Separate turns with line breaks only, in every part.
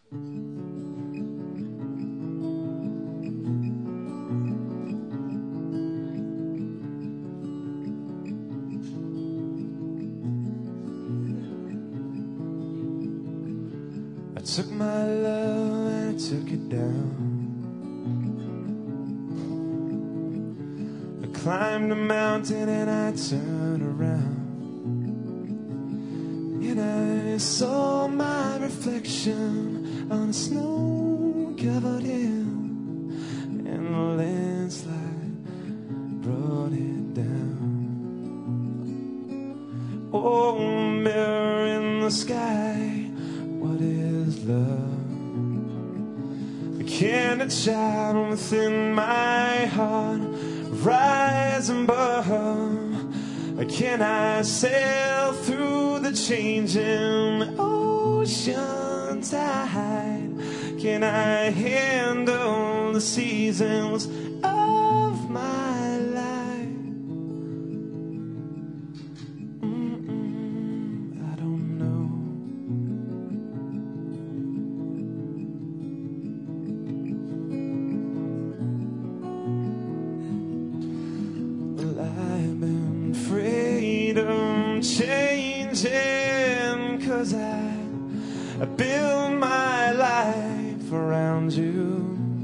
I took my love and I took it down. I climbed a mountain and I turned around, and I saw my reflection on a snow-covered hill, and the landslide brought it down. Oh, mirror in the sky, what is love? Can a child within my heart rise above? Can I sail through the changing ocean tide? Can I handle the seasons of my life? I don't know. Well, I've been afraid of changing, 'cause I build my life around you.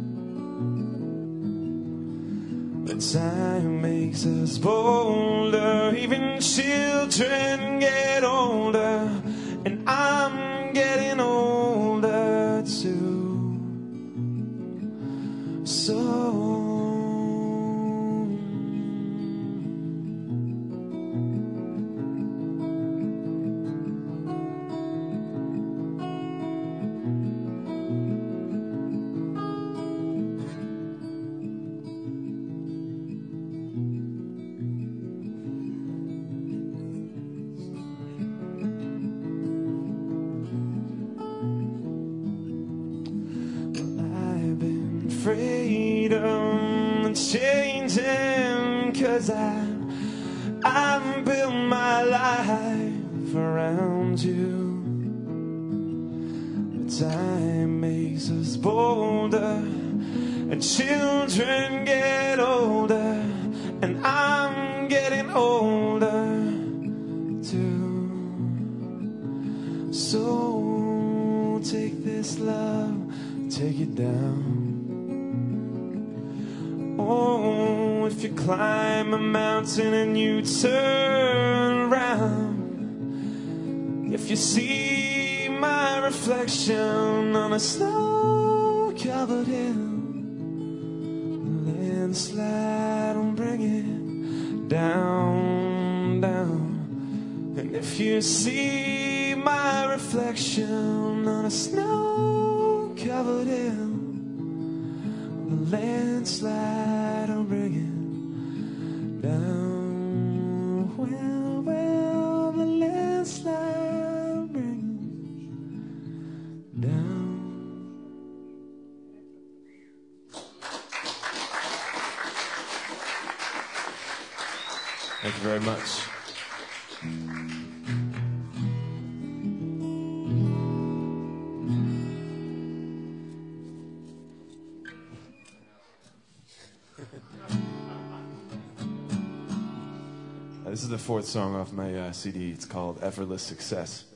But time makes us bolder, even children get older, and I'm getting older too. So afraid of changing, 'cause I'm built my life around you. But time makes us bolder, and children get older, and I'm getting older too. So take this love, take it down. Oh, if you climb a mountain and you turn around, if you see my reflection on a snow-covered hill, the landslide will bring it down, down. And if you see my reflection on a snow-covered hill, the landslide will bring it down. Well, well, the landslide will bring it down. Thank you very much. This is the fourth song off my CD. It's called Effortless Success.